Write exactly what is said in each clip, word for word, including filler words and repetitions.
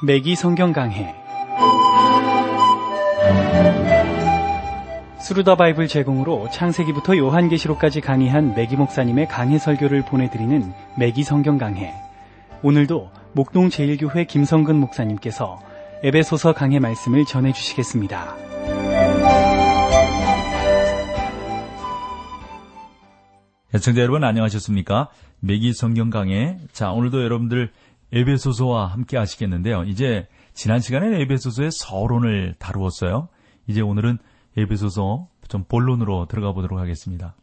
매기 성경 강해 수루더 바이블 제공으로 창세기부터 요한계시록까지 강의한 매기 목사님의 강해 설교를 보내드리는 매기 성경 강해. 오늘도 목동 제일교회 김성근 목사님께서 에베소서 강해 말씀을 전해주시겠습니다. 시청자 여러분 안녕하셨습니까? 매기 성경 강해. 자, 오늘도 여러분들 에베소서와 함께 하시겠는데요. 이제 지난 시간에 에베소서의 서론을 다루었어요. 이제 오늘은 에베소서 좀 본론으로 들어가 보도록 하겠습니다.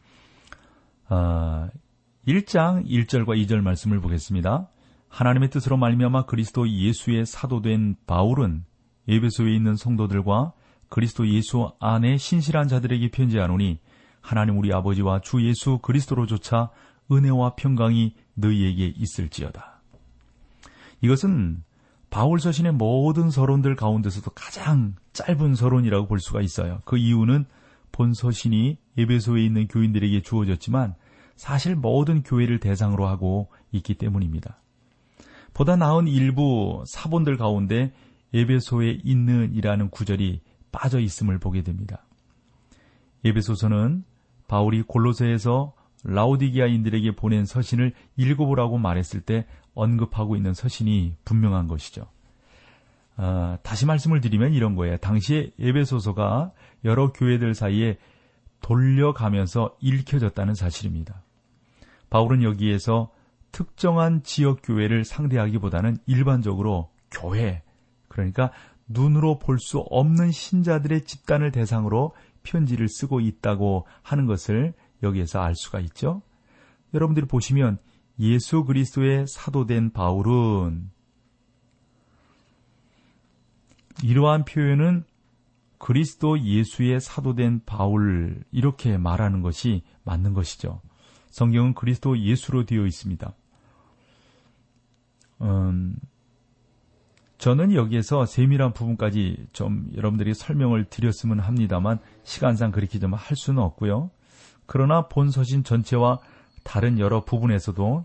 어, 일 장 일 절과 이 절 말씀을 보겠습니다. 하나님의 뜻으로 말미암아 그리스도 예수의 사도된 바울은 에베소에 있는 성도들과 그리스도 예수 안에 신실한 자들에게 편지하노니 하나님 우리 아버지와 주 예수 그리스도로조차 은혜와 평강이 너희에게 있을지어다. 이것은 바울 서신의 모든 서론들 가운데서도 가장 짧은 서론이라고 볼 수가 있어요. 그 이유는 본 서신이 에베소에 있는 교인들에게 주어졌지만 사실 모든 교회를 대상으로 하고 있기 때문입니다. 보다 나은 일부 사본들 가운데 에베소에 있는 이라는 구절이 빠져 있음을 보게 됩니다. 에베소서는 바울이 골로새에서 라오디게아인들에게 보낸 서신을 읽어보라고 말했을 때 언급하고 있는 서신이 분명한 것이죠. 어, 다시 말씀을 드리면 이런 거예요. 당시에 에베소서가 여러 교회들 사이에 돌려가면서 읽혀졌다는 사실입니다. 바울은 여기에서 특정한 지역 교회를 상대하기보다는 일반적으로 교회, 그러니까 눈으로 볼 수 없는 신자들의 집단을 대상으로 편지를 쓰고 있다고 하는 것을 여기에서 알 수가 있죠. 여러분들이 보시면 예수 그리스도의 사도된 바울은, 이러한 표현은 그리스도 예수의 사도된 바울 이렇게 말하는 것이 맞는 것이죠. 성경은 그리스도 예수로 되어 있습니다. 음, 저는 여기에서 세밀한 부분까지 좀 여러분들이 설명을 드렸으면 합니다만 시간상 그렇게 좀 할 수는 없고요. 그러나 본 서신 전체와 다른 여러 부분에서도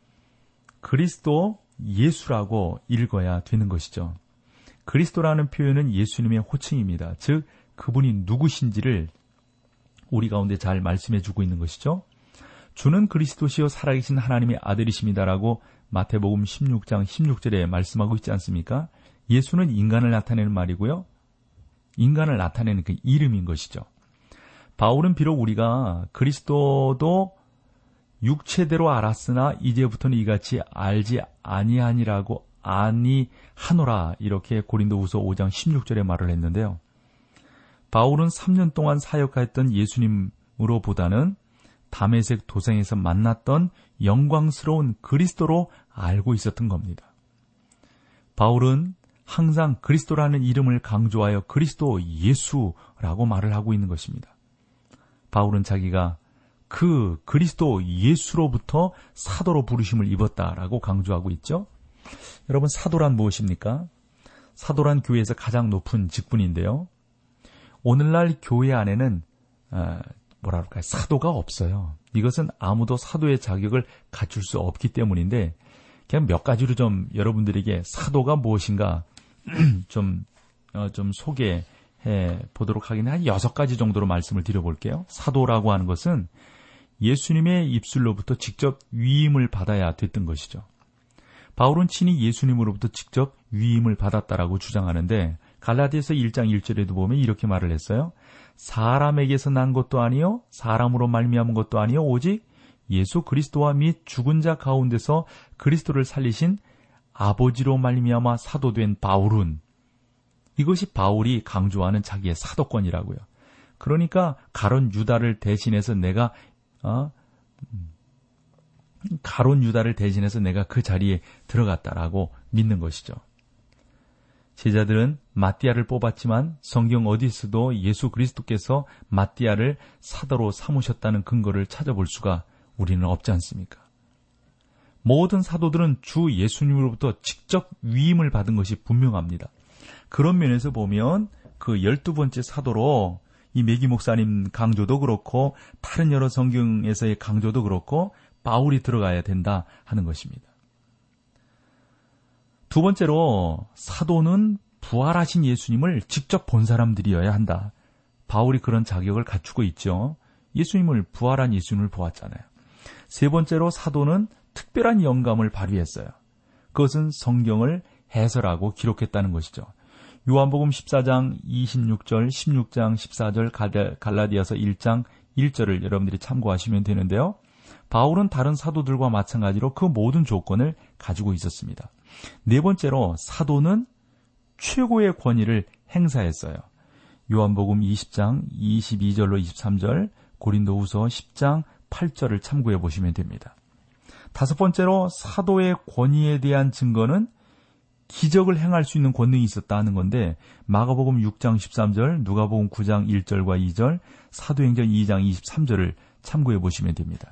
그리스도 예수라고 읽어야 되는 것이죠. 그리스도라는 표현은 예수님의 호칭입니다. 즉 그분이 누구신지를 우리 가운데 잘 말씀해 주고 있는 것이죠. 주는 그리스도시요 살아계신 하나님의 아들이십니다라고 마태복음 십육 장 십육 절에 말씀하고 있지 않습니까? 예수는 인간을 나타내는 말이고요. 인간을 나타내는 그 이름인 것이죠. 바울은 비록 우리가 그리스도도 육체대로 알았으나 이제부터는 이같이 알지 아니하니라고 아니하노라 이렇게 고린도후서 오 장 십육 절에 말을 했는데요. 바울은 삼 년 동안 사역하였던 예수님으로보다는 다메섹 도상에서 만났던 영광스러운 그리스도로 알고 있었던 겁니다. 바울은 항상 그리스도라는 이름을 강조하여 그리스도 예수라고 말을 하고 있는 것입니다. 바울은 자기가 그 그리스도 예수로부터 사도로 부르심을 입었다라고 강조하고 있죠. 여러분, 사도란 무엇입니까? 사도란 교회에서 가장 높은 직분인데요. 오늘날 교회 안에는 어, 뭐라 그럴까요? 사도가 없어요. 이것은 아무도 사도의 자격을 갖출 수 없기 때문인데 그냥 몇 가지로 좀 여러분들에게 사도가 무엇인가 좀, 어, 좀 소개해 보도록 하겠는데 한 여섯 가지 정도로 말씀을 드려볼게요. 사도라고 하는 것은 예수님의 입술로부터 직접 위임을 받아야 됐던 것이죠. 바울은 친히 예수님으로부터 직접 위임을 받았다라고 주장하는데 갈라디아서 일 장 일 절에도 보면 이렇게 말을 했어요. 사람에게서 난 것도 아니요 사람으로 말미암은 것도 아니요 오직 예수 그리스도와 및 죽은 자 가운데서 그리스도를 살리신 아버지로 말미암아 사도된 바울은, 이것이 바울이 강조하는 자기의 사도권이라고요. 그러니까 가론 유다를 대신해서 내가 어, 가론 유다를 대신해서 내가 그 자리에 들어갔다라고 믿는 것이죠. 제자들은 마띠아를 뽑았지만 성경 어디서도 예수 그리스도께서 마띠아를 사도로 삼으셨다는 근거를 찾아볼 수가 우리는 없지 않습니까? 모든 사도들은 주 예수님으로부터 직접 위임을 받은 것이 분명합니다. 그런 면에서 보면 그 열두 번째 사도로 이 매기 목사님 강조도 그렇고 다른 여러 성경에서의 강조도 그렇고 바울이 들어가야 된다 하는 것입니다. 두 번째로 사도는 부활하신 예수님을 직접 본 사람들이어야 한다. 바울이 그런 자격을 갖추고 있죠. 예수님을, 부활한 예수님을 보았잖아요. 세 번째로 사도는 특별한 영감을 발휘했어요. 그것은 성경을 해설하고 기록했다는 것이죠. 요한복음 십사 장 이십육 절, 십육 장 십사 절, 갈라디아서 일 장 일 절을 여러분들이 참고하시면 되는데요. 바울은 다른 사도들과 마찬가지로 그 모든 조건을 가지고 있었습니다. 네 번째로 사도는 최고의 권위를 행사했어요. 요한복음 이십 장 이십이 절로 이십삼 절, 고린도후서 십 장 팔 절을 참고해 보시면 됩니다. 다섯 번째로 사도의 권위에 대한 증거는 기적을 행할 수 있는 권능이 있었다는 건데, 마가복음 육 장 십삼 절, 누가복음 구 장 일 절과 이 절, 사도행전 이 장 이십삼 절을 참고해 보시면 됩니다.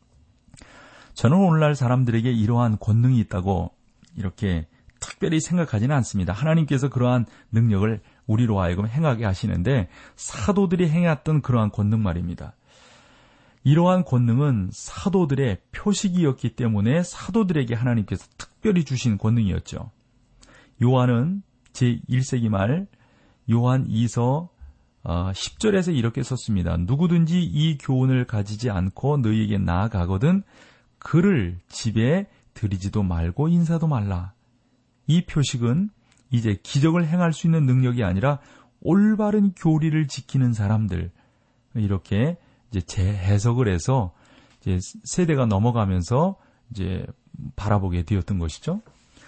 저는 오늘날 사람들에게 이러한 권능이 있다고 이렇게 특별히 생각하지는 않습니다. 하나님께서 그러한 능력을 우리로 하여금 행하게 하시는데, 사도들이 행했던 그러한 권능 말입니다. 이러한 권능은 사도들의 표식이었기 때문에 사도들에게 하나님께서 특별히 주신 권능이었죠. 요한은 제일 세기 말 요한 이 서 십 절에서 이렇게 썼습니다. 누구든지 이 교훈을 가지지 않고 너희에게 나아가거든 그를 집에 들이지도 말고 인사도 말라. 이 표식은 이제 기적을 행할 수 있는 능력이 아니라 올바른 교리를 지키는 사람들, 이렇게 이제 재해석을 해서 이제 세대가 넘어가면서 이제 바라보게 되었던 것이죠.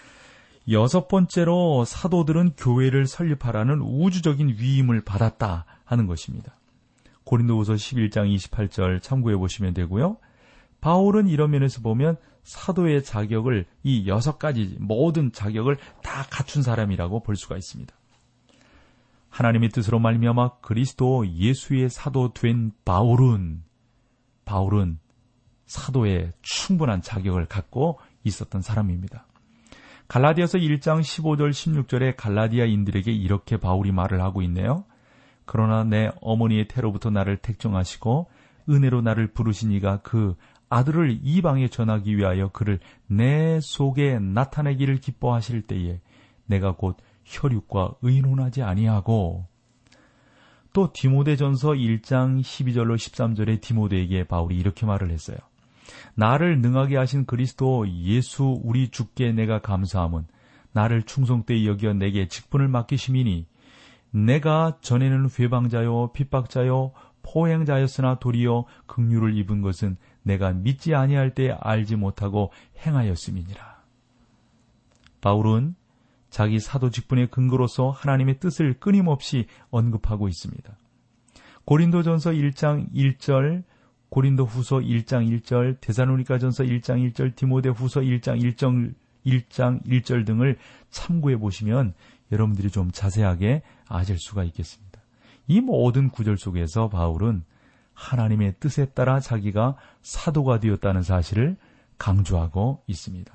여섯 번째로 사도들은 교회를 설립하라는 우주적인 위임을 받았다 하는 것입니다. 고린도후서 십일 장 이십팔 절 참고해 보시면 되고요. 바울은 이런 면에서 보면 사도의 자격을, 이 여섯 가지 모든 자격을 다 갖춘 사람이라고 볼 수가 있습니다. 하나님의 뜻으로 말미암아 그리스도 예수의 사도 된 바울은 바울은 사도의 충분한 자격을 갖고 있었던 사람입니다. 갈라디아서 일 장 십오 절 십육 절에 갈라디아인들에게 이렇게 바울이 말을 하고 있네요. 그러나 내 어머니의 태로부터 나를 택정하시고 은혜로 나를 부르신 이가 그 아들을 이방에 전하기 위하여 그를 내 속에 나타내기를 기뻐하실 때에 내가 곧 혈육과 의논하지 아니하고, 또 디모데전서 일 장 십이 절로 십삼 절에 디모데에게 바울이 이렇게 말을 했어요. 나를 능하게 하신 그리스도 예수 우리 주께 내가 감사함은 나를 충성되이 여겨 내게 직분을 맡기심이니 내가 전에는 회방자요 핍박자요 포행자였으나 도리어 긍휼을 입은 것은 내가 믿지 아니할 때 알지 못하고 행하였음이니라. 바울은 자기 사도 직분의 근거로서 하나님의 뜻을 끊임없이 언급하고 있습니다. 고린도전서 일 장 일 절, 고린도후서 일 장 일 절, 데살로니가전서 일 장 일 절, 디모데후서 일 장 일 절, 일 장 일 절 등을 참고해 보시면 여러분들이 좀 자세하게 아실 수가 있겠습니다. 이 모든 구절 속에서 바울은 하나님의 뜻에 따라 자기가 사도가 되었다는 사실을 강조하고 있습니다.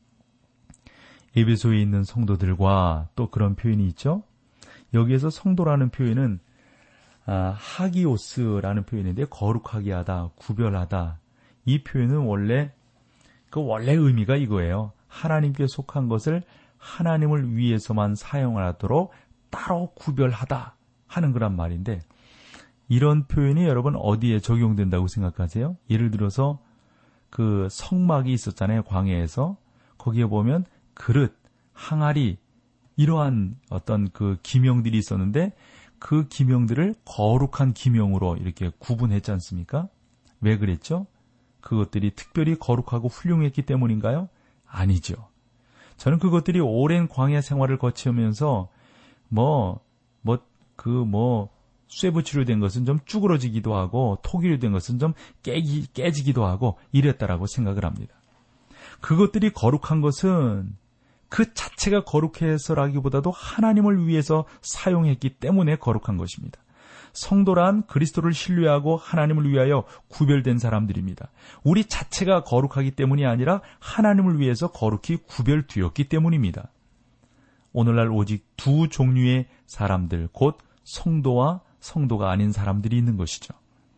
에베소에 있는 성도들과 또 그런 표현이 있죠. 여기에서 성도라는 표현은 아, 하기오스라는 표현인데, 거룩하게 하다, 구별하다. 이 표현은 원래 그 원래 의미가 이거예요. 하나님께 속한 것을 하나님을 위해서만 사용하도록 따로 구별하다 하는 그런 말인데, 이런 표현이 여러분 어디에 적용된다고 생각하세요? 예를 들어서 그 성막이 있었잖아요. 광야에서. 거기에 보면 그릇, 항아리, 이러한 어떤 그 기명들이 있었는데 그 기명들을 거룩한 기명으로 이렇게 구분했지 않습니까? 왜 그랬죠? 그것들이 특별히 거룩하고 훌륭했기 때문인가요? 아니죠. 저는 그것들이 오랜 광야 생활을 거치면서 뭐, 뭐, 그 뭐, 쇠붙이로 된 것은 좀 쭈그러지기도 하고 토기로 된 것은 좀 깨기, 깨지기도 하고 이랬다라고 생각을 합니다. 그것들이 거룩한 것은 그 자체가 거룩해서라기보다도 하나님을 위해서 사용했기 때문에 거룩한 것입니다. 성도란 그리스도를 신뢰하고 하나님을 위하여 구별된 사람들입니다. 우리 자체가 거룩하기 때문이 아니라 하나님을 위해서 거룩히 구별되었기 때문입니다. 오늘날 오직 두 종류의 사람들, 곧 성도와 성도가 아닌 사람들이 있는 것이죠.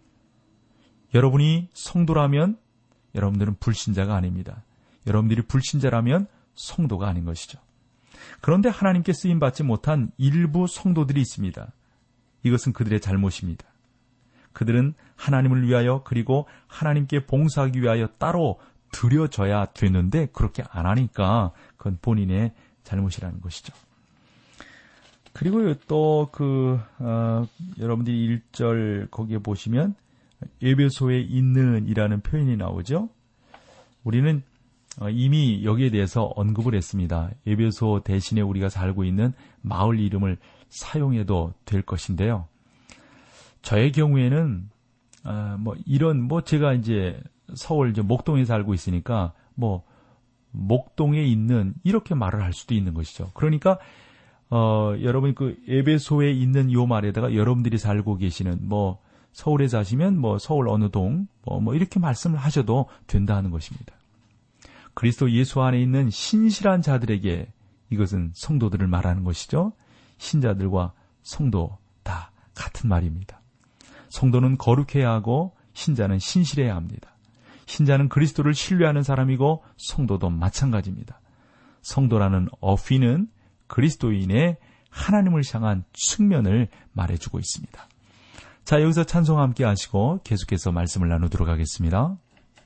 여러분이 성도라면 여러분들은 불신자가 아닙니다. 여러분들이 불신자라면 성도가 아닌 것이죠. 그런데 하나님께 쓰임받지 못한 일부 성도들이 있습니다. 이것은 그들의 잘못입니다. 그들은 하나님을 위하여 그리고 하나님께 봉사하기 위하여 따로 드려져야 되는데 그렇게 안 하니까 그건 본인의 잘못이라는 것이죠. 그리고 또 그 어, 여러분들이 일 절 거기에 보시면 에베소에 있는 이라는 표현이 나오죠. 우리는 이미 여기에 대해서 언급을 했습니다. 에베소 대신에 우리가 살고 있는 마을 이름을 사용해도 될 것인데요. 저의 경우에는 어, 뭐 이런 뭐 제가 이제 서울 이제 목동에 살고 있으니까 뭐 목동에 있는 이렇게 말을 할 수도 있는 것이죠. 그러니까 어, 여러분 그 에베소에 있는 요 말에다가 여러분들이 살고 계시는 뭐 서울에 사시면 뭐 서울 어느 동 뭐, 뭐 이렇게 말씀을 하셔도 된다는 것입니다. 그리스도 예수 안에 있는 신실한 자들에게 이것은 성도들을 말하는 것이죠. 신자들과 성도 다 같은 말입니다. 성도는 거룩해야 하고 신자는 신실해야 합니다. 신자는 그리스도를 신뢰하는 사람이고 성도도 마찬가지입니다. 성도라는 어휘는 그리스도인의 하나님을 향한 측면을 말해주고 있습니다. 자, 여기서 찬송 함께 하시고 계속해서 말씀을 나누도록 하겠습니다.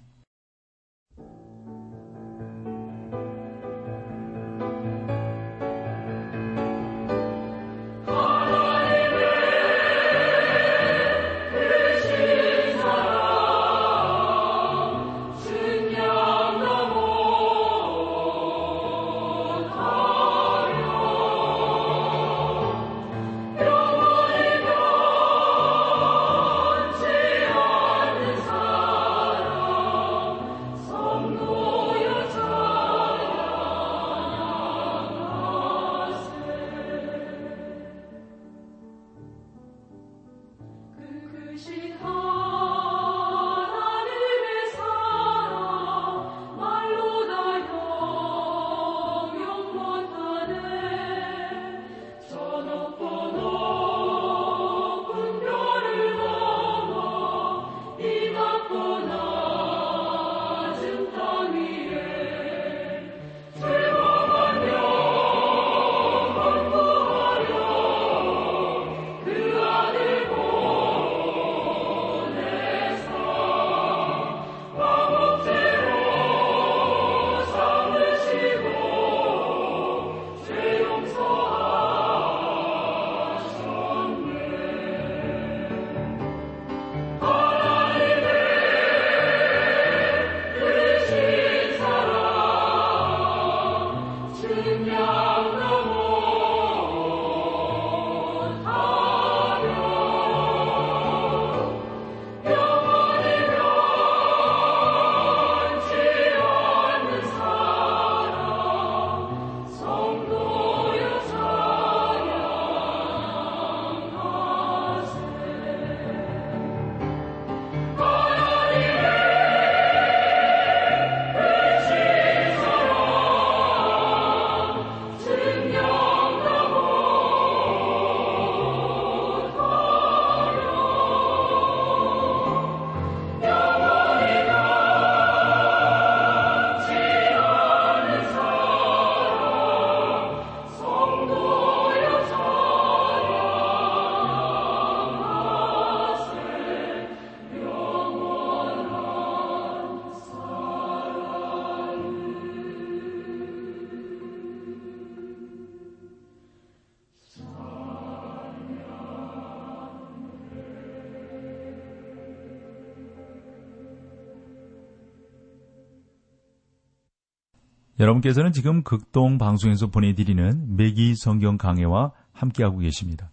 여러분께서는 지금 극동 방송에서 보내드리는 매기 성경 강해와 함께하고 계십니다.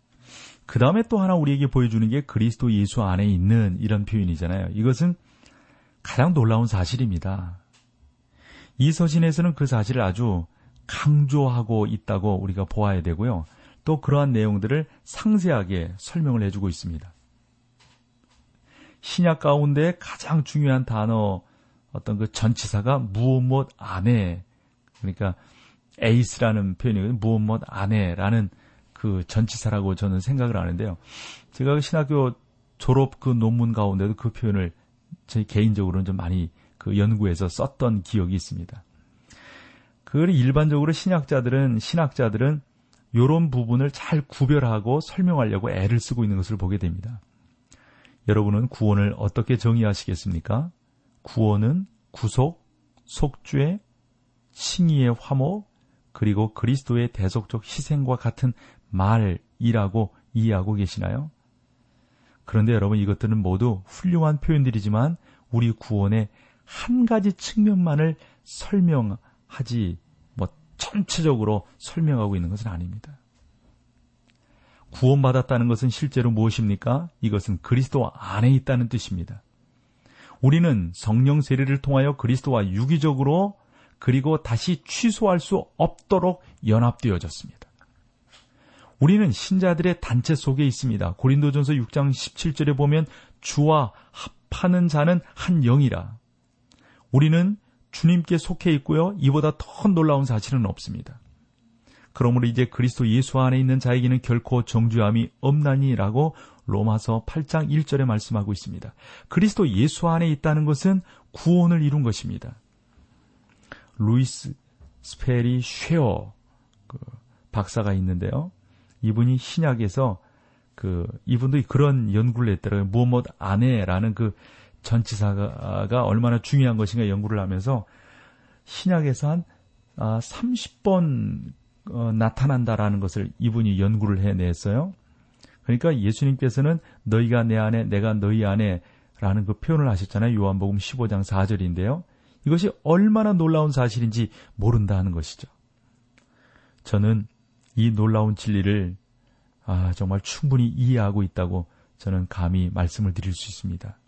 그 다음에 또 하나 우리에게 보여주는 게 그리스도 예수 안에 있는 이런 표현이잖아요. 이것은 가장 놀라운 사실입니다. 이 서신에서는 그 사실을 아주 강조하고 있다고 우리가 보아야 되고요. 또 그러한 내용들을 상세하게 설명을 해주고 있습니다. 신약 가운데 가장 중요한 단어 어떤 그 전치사가 무엇 무엇 안에, 그러니까 에이스라는 표현이거든요. 무엇 무엇 안에라는 그 전치사라고 저는 생각을 하는데요. 제가 신학교 졸업 그 논문 가운데도 그 표현을 제 개인적으로는 좀 많이 그 연구해서 썼던 기억이 있습니다. 그 일반적으로 신학자들은 신학자들은 이런 부분을 잘 구별하고 설명하려고 애를 쓰고 있는 것을 보게 됩니다. 여러분은 구원을 어떻게 정의하시겠습니까? 구원은 구속, 속죄, 칭의의 화목, 그리고 그리스도의 대속적 희생과 같은 말이라고 이해하고 계시나요? 그런데 여러분, 이것들은 모두 훌륭한 표현들이지만 우리 구원의 한 가지 측면만을 설명하지 뭐 전체적으로 설명하고 있는 것은 아닙니다. 구원받았다는 것은 실제로 무엇입니까? 이것은 그리스도 안에 있다는 뜻입니다. 우리는 성령 세례를 통하여 그리스도와 유기적으로 그리고 다시 취소할 수 없도록 연합되어졌습니다. 우리는 신자들의 단체 속에 있습니다. 고린도전서 육 장 십칠 절에 보면 주와 합하는 자는 한 영이라. 우리는 주님께 속해 있고요. 이보다 더 놀라운 사실은 없습니다. 그러므로 이제 그리스도 예수 안에 있는 자에게는 결코 정죄함이 없나니라고 로마서 팔 장 일 절에 말씀하고 있습니다. 그리스도 예수 안에 있다는 것은 구원을 이룬 것입니다. 루이스 스페리 쉐어 그 박사가 있는데요. 이분이 신약에서 그 이분도 그런 연구를 했더라고요. 무엇 무엇 안에라는 그 전치사가 얼마나 중요한 것인가 연구를 하면서 신약에서 한 삼십 번 어, 나타난다라는 것을 이분이 연구를 해냈어요. 그러니까 예수님께서는 너희가 내 안에 내가 너희 안에 라는 그 표현을 하셨잖아요. 요한복음 십오 장 사 절인데요. 이것이 얼마나 놀라운 사실인지 모른다 하는 것이죠. 저는 이 놀라운 진리를 아, 정말 충분히 이해하고 있다고 저는 감히 말씀을 드릴 수 있습니다.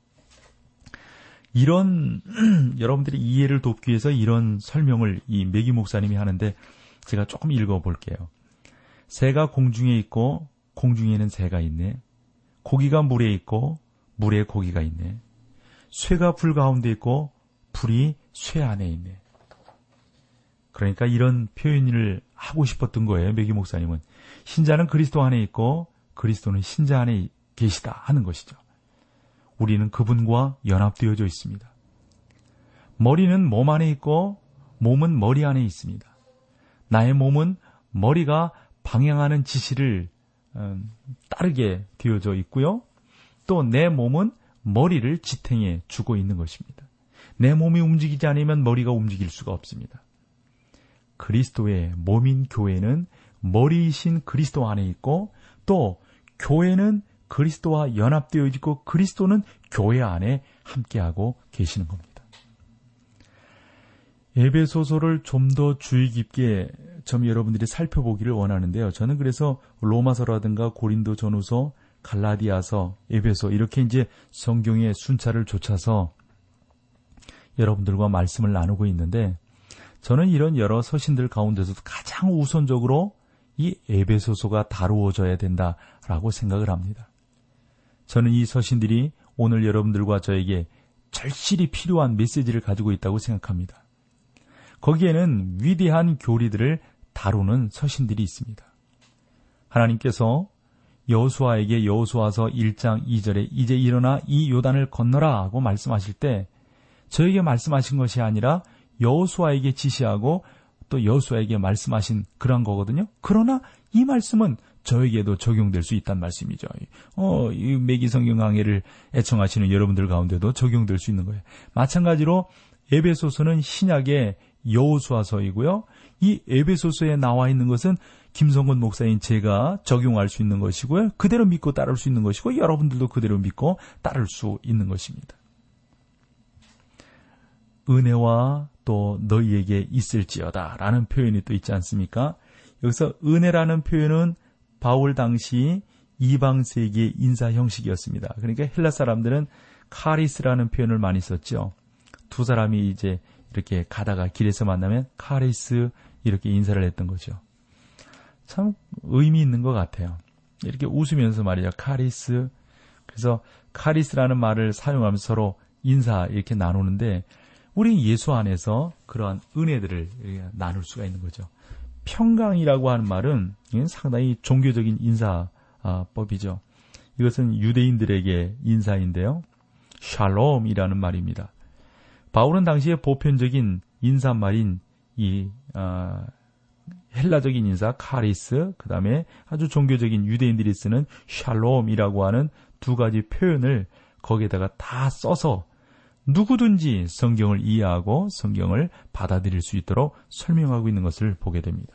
이런 여러분들이 이해를 돕기 위해서 이런 설명을 이 매기 목사님이 하는데 제가 조금 읽어볼게요. 새가 공중에 있고 공중에는 새가 있네. 고기가 물에 있고 물에 고기가 있네. 쇠가 불 가운데 있고 불이 쇠 안에 있네. 그러니까 이런 표현을 하고 싶었던 거예요. 매기 목사님은. 신자는 그리스도 안에 있고 그리스도는 신자 안에 계시다 하는 것이죠. 우리는 그분과 연합되어져 있습니다. 머리는 몸 안에 있고 몸은 머리 안에 있습니다. 나의 몸은 머리가 방향하는 지시를 따르게 되어져 있고요. 또 내 몸은 머리를 지탱해 주고 있는 것입니다. 내 몸이 움직이지 않으면 머리가 움직일 수가 없습니다. 그리스도의 몸인 교회는 머리이신 그리스도 안에 있고 또 교회는 그리스도와 연합되어 있고 그리스도는 교회 안에 함께하고 계시는 겁니다. 에베소서를 좀 더 주의 깊게 좀 여러분들이 살펴보기를 원하는데요. 저는 그래서 로마서라든가 고린도 전후서, 갈라디아서, 에베소 이렇게 이제 성경의 순차를 좇아서 여러분들과 말씀을 나누고 있는데 저는 이런 여러 서신들 가운데서도 가장 우선적으로 이 에베소서가 다루어져야 된다라고 생각을 합니다. 저는 이 서신들이 오늘 여러분들과 저에게 절실히 필요한 메시지를 가지고 있다고 생각합니다. 거기에는 위대한 교리들을 다루는 서신들이 있습니다. 하나님께서 여호수아에게 여호수아서 일 장 이 절에 이제 일어나 이 요단을 건너라 하고 말씀하실 때 저에게 말씀하신 것이 아니라 여호수아에게 지시하고 또 여호수아에게 말씀하신 그런 거거든요. 그러나 이 말씀은 저에게도 적용될 수 있다는 말씀이죠. 어, 이 매기 성경 강해를 애청하시는 여러분들 가운데도 적용될 수 있는 거예요. 마찬가지로 에베소서는 신약의 여호수아서이고요. 이 에베소서에 나와 있는 것은 김성근 목사인 제가 적용할 수 있는 것이고요. 그대로 믿고 따를 수 있는 것이고 여러분들도 그대로 믿고 따를 수 있는 것입니다. 은혜와 또 너희에게 있을지어다 라는 표현이 또 있지 않습니까? 여기서 은혜라는 표현은 바울 당시 이방 세계의 인사 형식이었습니다. 그러니까 헬라 사람들은 카리스라는 표현을 많이 썼죠. 두 사람이 이제 이렇게 가다가 길에서 만나면 카리스 이렇게 인사를 했던 거죠. 참 의미 있는 것 같아요. 이렇게 웃으면서 말이죠. 카리스. 그래서 카리스라는 말을 사용하면서 서로 인사 이렇게 나누는데 우리 예수 안에서 그러한 은혜들을 나눌 수가 있는 거죠. 평강이라고 하는 말은 상당히 종교적인 인사법이죠. 이것은 유대인들에게 인사인데요. 샬롬이라는 말입니다. 바울은 당시에 보편적인 인사말인 이 어, 헬라적인 인사 카리스, 그 다음에 아주 종교적인 유대인들이 쓰는 샬롬이라고 하는 두 가지 표현을 거기에다가 다 써서 누구든지 성경을 이해하고 성경을 받아들일 수 있도록 설명하고 있는 것을 보게 됩니다.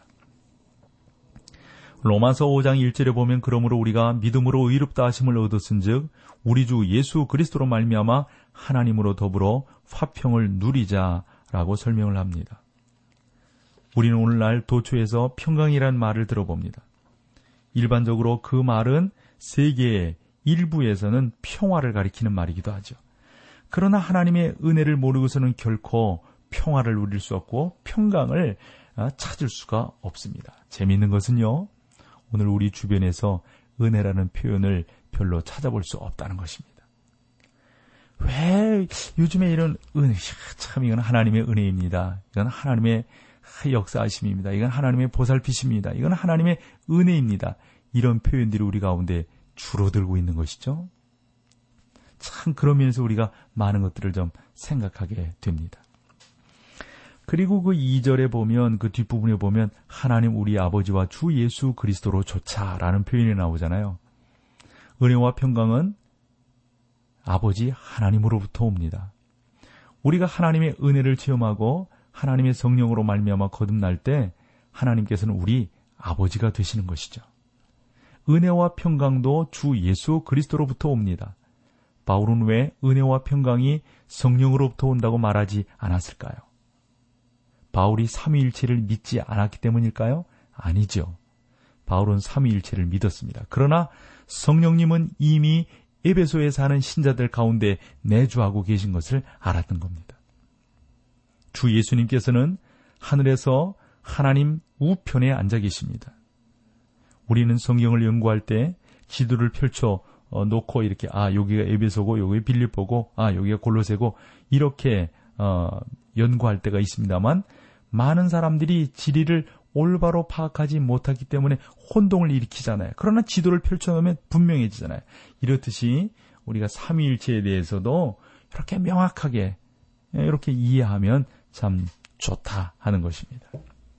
로마서 오 장 일 절에 보면 그러므로 우리가 믿음으로 의롭다 하심을 얻었은즉 우리 주 예수 그리스도로 말미암아 하나님으로 더불어 화평을 누리자라고 설명을 합니다. 우리는 오늘날 도처에서 평강이라는 말을 들어봅니다. 일반적으로 그 말은 세계의 일부에서는 평화를 가리키는 말이기도 하죠. 그러나 하나님의 은혜를 모르고서는 결코 평화를 누릴 수 없고 평강을 찾을 수가 없습니다. 재미있는 것은요, 오늘 우리 주변에서 은혜라는 표현을 별로 찾아볼 수 없다는 것입니다. 왜 요즘에 이런 은혜, 참 이건 하나님의 은혜입니다. 이건 하나님의 역사하심입니다. 이건 하나님의 보살피심입니다. 이건 하나님의 은혜입니다. 이런 표현들이 우리 가운데 줄어들고 있는 것이죠. 참 그런 면에서 우리가 많은 것들을 좀 생각하게 됩니다. 그리고 그 이 절에 보면, 그 뒷부분에 보면 하나님 우리 아버지와 주 예수 그리스도로 조차라는 표현이 나오잖아요. 은혜와 평강은 아버지 하나님으로부터 옵니다. 우리가 하나님의 은혜를 체험하고 하나님의 성령으로 말미암아 거듭날 때 하나님께서는 우리 아버지가 되시는 것이죠. 은혜와 평강도 주 예수 그리스도로부터 옵니다. 바울은 왜 은혜와 평강이 성령으로부터 온다고 말하지 않았을까요? 바울이 삼위일체를 믿지 않았기 때문일까요? 아니죠. 바울은 삼위일체를 믿었습니다. 그러나 성령님은 이미 에베소에 사는 신자들 가운데 내주하고 계신 것을 알았던 겁니다. 주 예수님께서는 하늘에서 하나님 우편에 앉아 계십니다. 우리는 성경을 연구할 때 지도를 펼쳐 놓고 이렇게 아 여기가 에베소고 여기 빌립보고 아 여기가 골로새고 이렇게 어, 연구할 때가 있습니다만 많은 사람들이 지리를 올바로 파악하지 못하기 때문에 혼동을 일으키잖아요. 그러나 지도를 펼쳐놓으면 분명해지잖아요. 이렇듯이 우리가 삼위일체에 대해서도 이렇게 명확하게 이렇게 이해하면 참 좋다 하는 것입니다.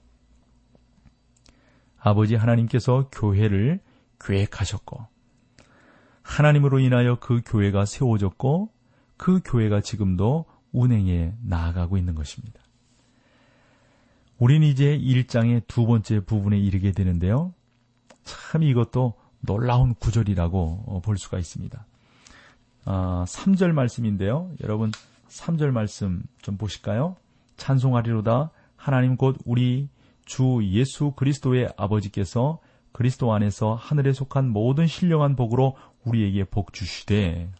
아버지 하나님께서 교회를 계획하셨고 하나님으로 인하여 그 교회가 세워졌고 그 교회가 지금도 운행해 나아가고 있는 것입니다. 우리는 이제 일 장의 두 번째 부분에 이르게 되는데요. 참 이것도 놀라운 구절이라고 볼 수가 있습니다. 아, 삼 절 말씀인데요. 여러분 삼 절 말씀 좀 보실까요? 찬송하리로다 하나님 곧 우리 주 예수 그리스도의 아버지께서 그리스도 안에서 하늘에 속한 모든 신령한 복으로 우리에게 복 주시되.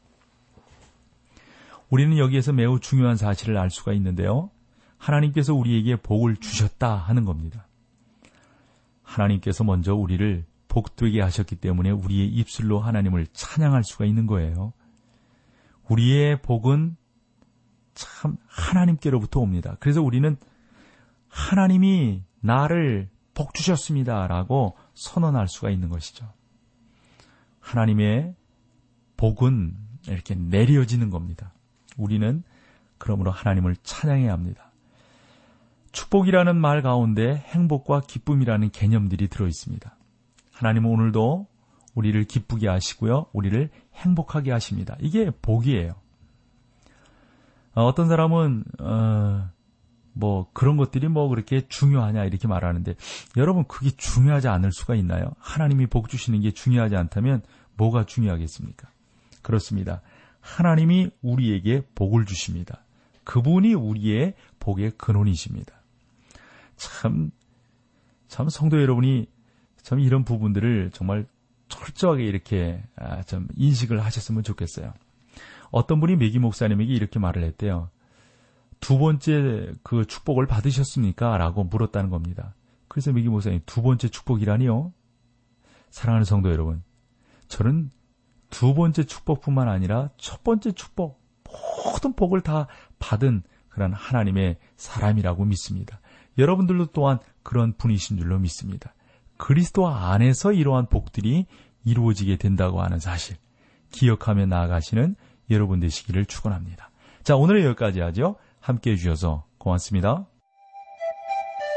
우리는 여기에서 매우 중요한 사실을 알 수가 있는데요. 하나님께서 우리에게 복을 주셨다 하는 겁니다. 하나님께서 먼저 우리를 복되게 하셨기 때문에 우리의 입술로 하나님을 찬양할 수가 있는 거예요. 우리의 복은 참 하나님께로부터 옵니다. 그래서 우리는 하나님이 나를 복 주셨습니다 라고 선언할 수가 있는 것이죠. 하나님의 복은 이렇게 내려지는 겁니다. 우리는 그러므로 하나님을 찬양해야 합니다. 축복이라는 말 가운데 행복과 기쁨이라는 개념들이 들어있습니다. 하나님은 오늘도 우리를 기쁘게 하시고요. 우리를 행복하게 하십니다. 이게 복이에요. 어떤 사람은 어, 뭐 그런 것들이 뭐 그렇게 중요하냐 이렇게 말하는데 여러분 그게 중요하지 않을 수가 있나요? 하나님이 복 주시는 게 중요하지 않다면 뭐가 중요하겠습니까? 그렇습니다. 하나님이 우리에게 복을 주십니다. 그분이 우리의 복의 근원이십니다. 참, 참 성도 여러분이 참 이런 부분들을 정말 철저하게 이렇게 아, 좀 인식을 하셨으면 좋겠어요. 어떤 분이 매기 목사님에게 이렇게 말을 했대요. 두 번째 그 축복을 받으셨습니까? 라고 물었다는 겁니다. 그래서 매기 목사님 두 번째 축복이라니요? 사랑하는 성도 여러분, 저는 두 번째 축복뿐만 아니라 첫 번째 축복, 모든 복을 다 받은 그런 하나님의 사람이라고 믿습니다. 여러분들도 또한 그런 분이신 줄로 믿습니다. 그리스도 안에서 이러한 복들이 이루어지게 된다고 하는 사실 기억하며 나아가시는 여러분 되시기를 축원합니다. 자, 오늘은 여기까지 하죠. 함께해 주셔서 고맙습니다.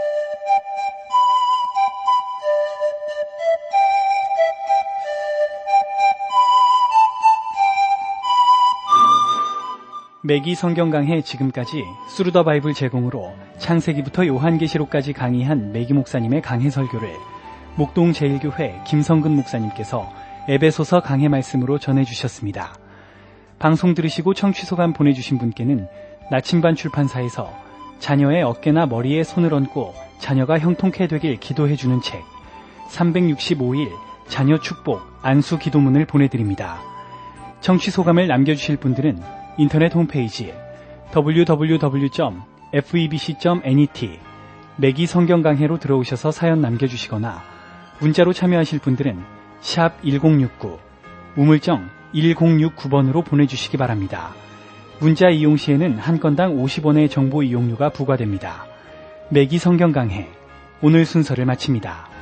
매기 성경 강해 지금까지 스루더 바이블 제공으로 창세기부터 요한계시록까지 강의한 매기 목사님의 강해 설교를 목동 제일교회 김성근 목사님께서 에베소서 강해 말씀으로 전해주셨습니다. 방송 들으시고 청취 소감 보내주신 분께는 나침반 출판사에서 자녀의 어깨나 머리에 손을 얹고 자녀가 형통케 되길 기도해주는 책 삼백육십오 일 자녀 축복 안수 기도문을 보내드립니다. 청취 소감을 남겨주실 분들은 인터넷 홈페이지 더블유 더블유 더블유 점 에프이비씨 점 넷 매기 성경 강해로 들어오셔서 사연 남겨주시거나 문자로 참여하실 분들은 샵 일공육구 우물정 일공육구 번으로 보내주시기 바랍니다. 문자 이용 시에는 한 건당 오십 원의 정보 이용료가 부과됩니다. 매기 성경 강해 오늘 순서를 마칩니다.